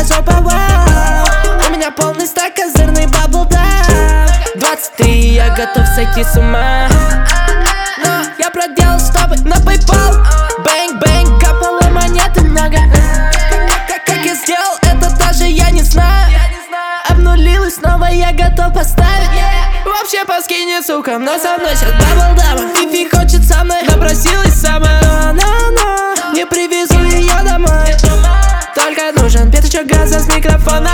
жопа, вау. У меня полный стак козырный баблдам. 23, я готов сойти с ума. Но я проделал, чтобы на PayPal. Бэнг-бэнг, капало монеты много. Как я сделал это, даже я не знаю. Обнулилась, снова я готов поставить. Вообще по скине, сука, но со мной сейчас баблдам. Фифи хочет со мной, напросилась сама. Но не привезу ее домой. Только нужен пятачок газа с микрофона.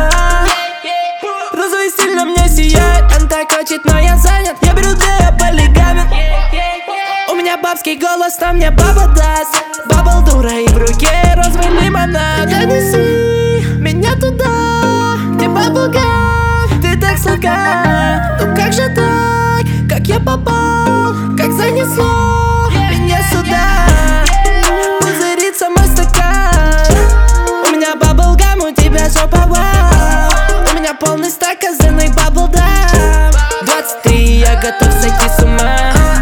Розовый стиль на мне сияет. Он так хочет, но я занят. Я беру для полигамин. У меня бабский голос, но мне баба даст. Бабл дура и в руке розовый лимонад. Донеси меня туда, где баблгам. Ты так сладка, ну как же так? Как я попал, как занесло меня сюда. Пузырится мой стакан. У меня баблгам, у тебя жопа, вау. У меня полный стак козырный баблдам. 23, я готов сойти с ума.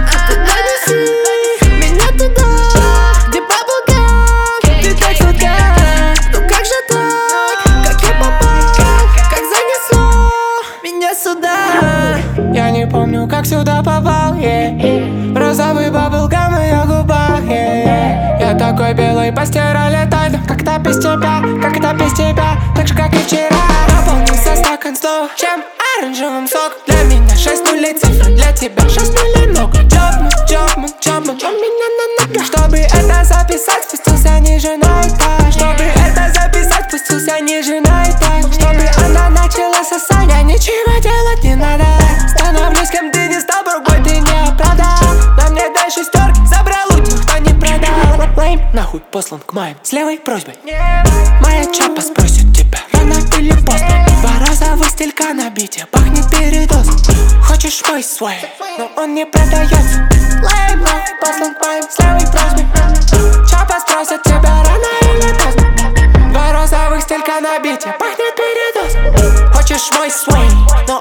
Донеси меня туда, где баблгам. Ты так сладка, ну как же так? Как я попал, как занесло меня сюда. Я не помню, как сюда попал, розовый баблгам на ее губах, Я такой белый, постирали тайну. Как-то без тебя, как-то без тебя. Так же, как и вчера. Наполнился стакан снова, чем оранжевым сок. Для меня 6 нулей цифры, для тебя 6 нулей ног. Джобман, меня на ногах. Чтобы это записать, спустился ниже на этаж. Чтобы это записать, спустился ниже на этаж. Чтобы она начала сосать, я ничего делать не надо. Становлюсь, кем ты не стал, другой ты не оправдал. На мне дай шестерки, забрал у тех, кто не продал. Лейм нахуй послан к моим с левой просьбой. Моя чапа спросит тебя, рано или поздно. Два розовых стилька на бите, пахнет передоз. Хочешь мой свой, но он не продается. Лейм нахуй послан к моим с левой просьбой. Чапа спросит тебя, рано или поздно. Два розовых стилька на бите, пахнет передоз. Хочешь мой свой, но